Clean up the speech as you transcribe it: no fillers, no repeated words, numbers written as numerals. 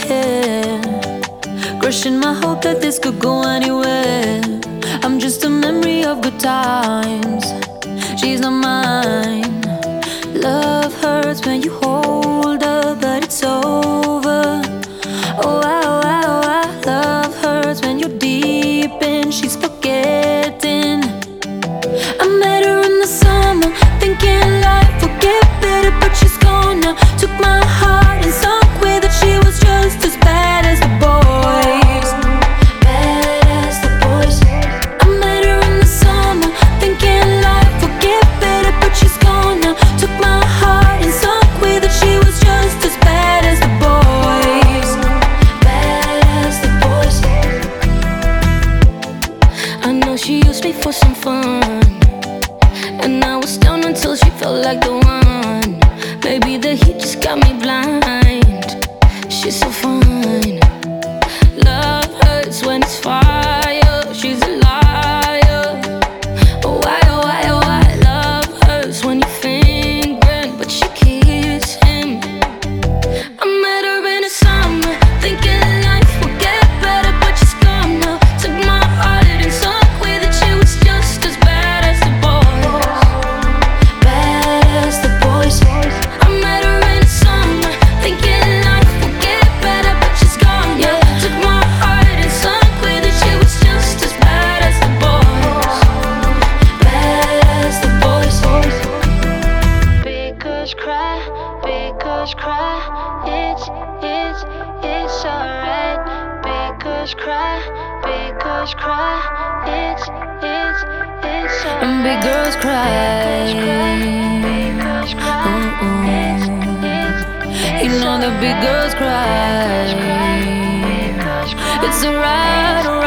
hair, crushing my hope that this could go anywhere. I'm just a memory of good times. She's not mine. Love hurts when you hold her, but it's over. Oh, wow, wow, wow. Love hurts when you're deep in. She's forgetting. I met her in the summer, thinking life would get better, but she's gone now. Took my heart and sunk with it. She was just as bad as the boys. Bad as the boys. I met her in the summer, thinking life would get better, but she's gone now. Took my heart and sunk with it. She was just as bad as the boys. Bad as the boys. I know she used me for some fun, and I was down until she felt like the one. Maybe the heat just got me blind. She's so fine. Love hurts when it's fire. She's a liar. Oh, why, oh, why, oh, why? Love hurts when you're fingering, but she keeps him. I met her in the summer, thinking life would get better, but she's gone now. Took my heart and sunk with it. She was just as bad as the boys. Bad as the boys. I met her in the summer, thinking life would get better, but she's gone now. Took my heart and sunk with it. She was just as bad as the boys. Bad as the boys. Because cry, because cry. It's alright. Because cry, because cry. It's alright. And big girls cry. You know that big girls cry. It's alright.